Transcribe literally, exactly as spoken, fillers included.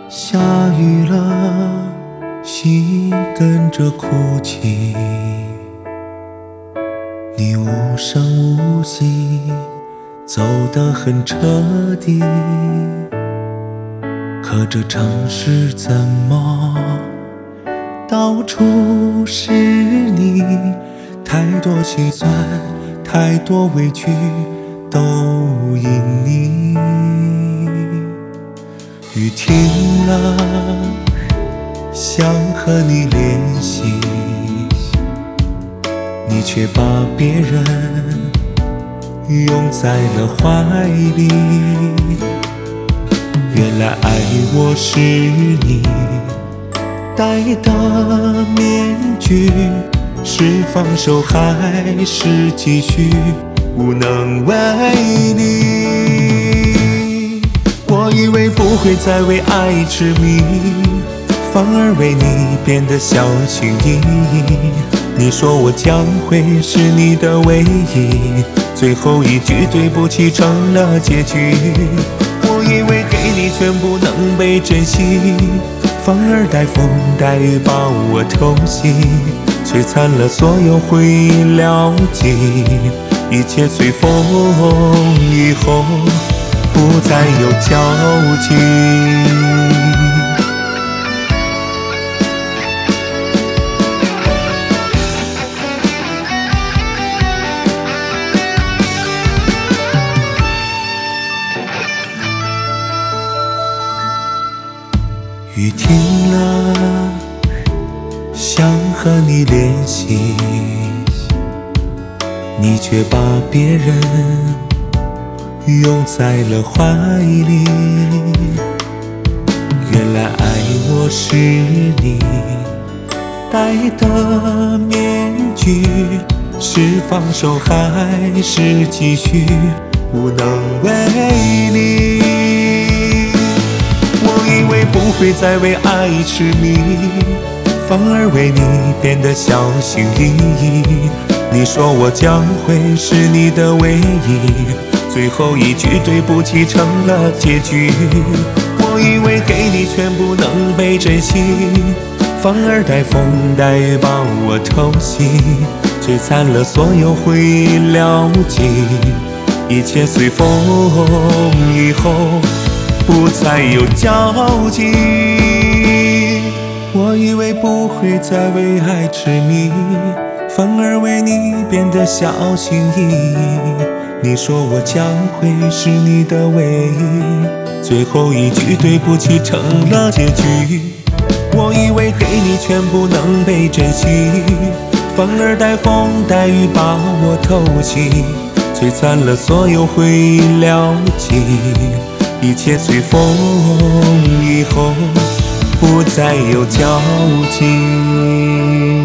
下雨了，心跟着哭泣，你无声无息，走得很彻底。可这城市怎么到处是你？太多心酸，太多委屈，都因你。雨停了，想和你联系，你却把别人拥在了怀里。原来爱我是你戴的面具，是放手还是继续，无能为力。我以为不会再为爱痴迷，反而为你变得小心翼翼。你说我将会是你的唯一，最后一句对不起成了结局。我以为给你全部能被珍惜，反而带风带雨把我偷袭，摧残了所有回忆了结，一切随风，以后不再有交集。雨停了，想和你联系，你却把别人拥在了怀里。原来爱我是你戴的面具，是放手还是继续，无能为力。我以为不会再为爱痴迷，反而为你变得小心翼翼。你说我将会是你的唯一，最后一句对不起成了结局。我以为给你全部能被珍惜，反而带风带雨把我偷袭，摧残了所有回忆了结，一切随风，以后不再有交集。我以为不会再为爱痴迷，反而为你变得小心翼翼。你说我将会是你的唯一，最后一句对不起成了结局。我以为给你全部能被珍惜，反而带风带雨把我偷袭，摧残了所有回忆了结，一切随风，以后不再有交集。